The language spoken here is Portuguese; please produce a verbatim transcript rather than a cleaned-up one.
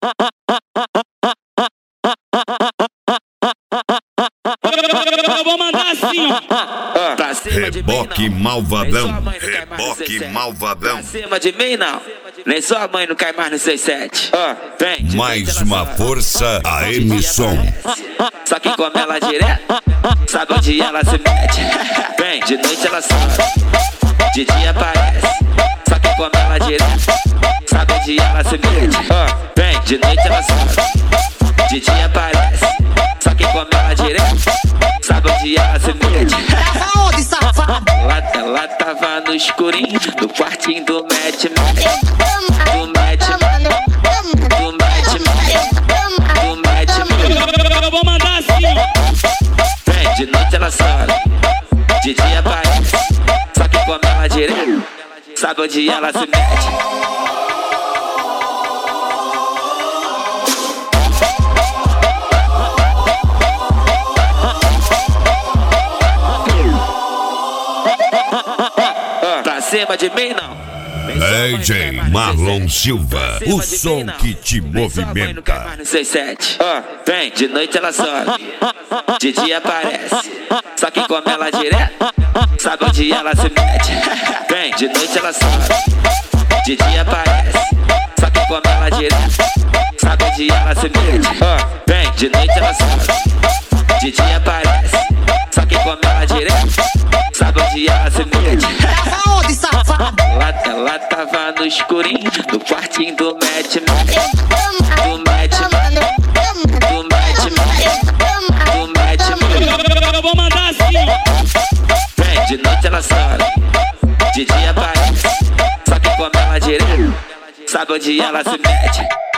Eu vou mandar assim, ó. Pra cima de mim, Reboque não. malvadão, Nem sua mãe não cai mais no reboque seis sete. malvadão. Pra cima de mim, não. Nem sua mãe não cai mais no seis sete. Ó, vem. de Mais noite ela uma sobe. força, a De dia emissão. aparece. Só que come ela direto, sabe onde ela se mete. Vem, de noite ela sobe. De dia aparece. Só que come ela direto, sabe onde ela se mete. Ó, vem, de noite ela sobe. De dia aparece. Só que come ela direto, sabe onde ela se mete. Tava onde, safado? Ela, ela tava no escurinho, no quartinho do match, do match, do match, do match. Eu vou mandar assim, ó. Vem, de noite ela sobe, de dia aparece. Só que come ela direto, sabe onde ela se mete. Pra cima de mim, não. D J Marlon Silva, o som que te movimenta. No seis sete. Ó, vem, de noite ela sobe, de dia aparece. Só que come ela direto, sabe onde ela se mete. Vem, de noite ela sobe, de dia aparece. Só que come ela direto, sabe onde ela se mete. Ó, vem, de noite ela sobe, de dia aparece. Só que come ela direto, sabe onde ela se mete. Tava onde, safado? Ela, ela tava no escurinho, no quartinho do match, do match, do match, do match. Eu vou mandar assim, ó. Vem, de noite ela sobe, de dia aparece. Só que come ela direto, sabe onde ela se mete.